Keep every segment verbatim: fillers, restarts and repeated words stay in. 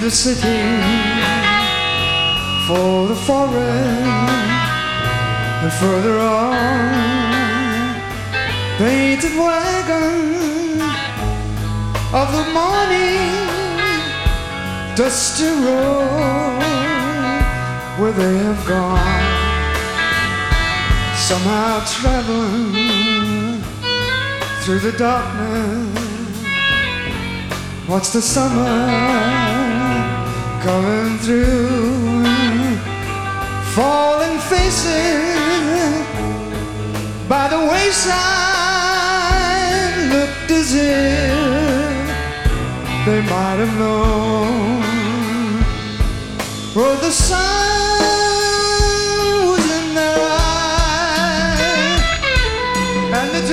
the city for the forest, and further on, painted wagon of the morning, dusty road where they have gone, somehow traveling through the darkness. Watch the summer coming through, falling faces by the wayside looked as if they might have known. For the sun was in their eyes, and the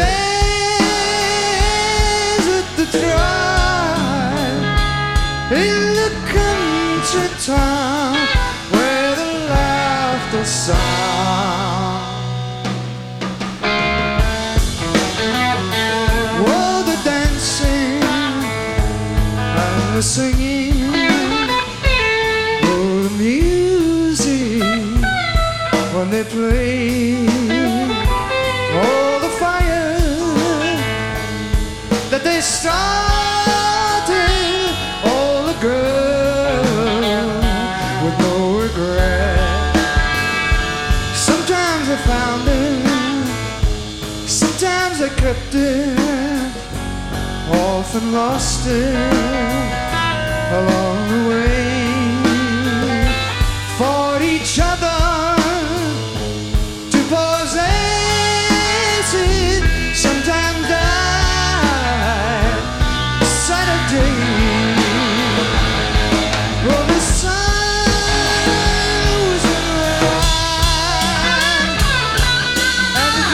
days with the drive in the country town where the laughter sound. Oh, the dancing and the singing, oh, the music when they play, oh, the fire that they started, all the girls with no regret. Sometimes they found it, sometimes they kept it, often lost it along the way. Fought each other to possess it, sometimes died Saturday. Well, the sun was in their eyes, and the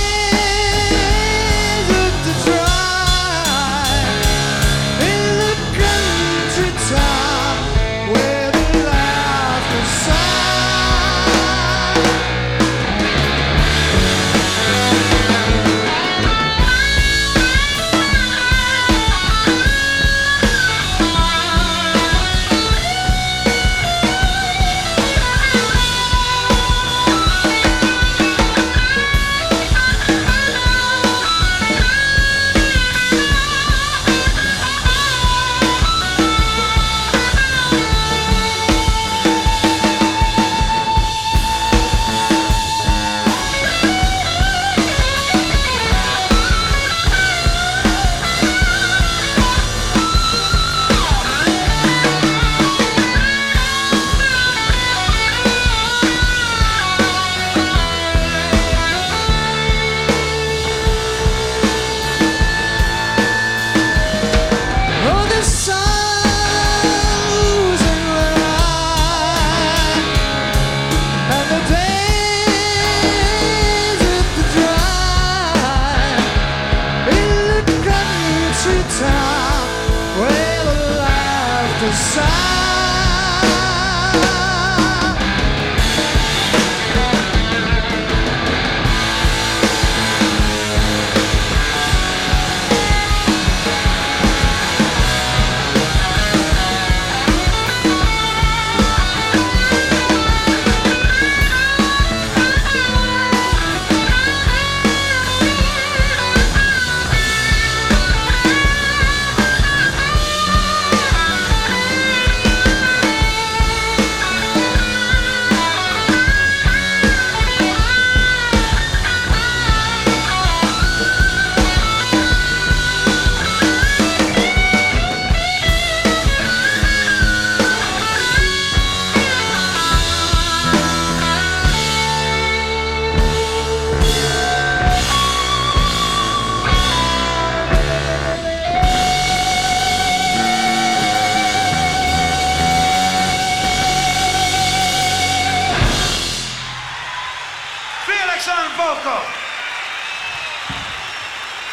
days looked to dry in the country town where the laughter sound. Oh, the sun was in their eyes, and the days at the drive in the country town where the laughter sound.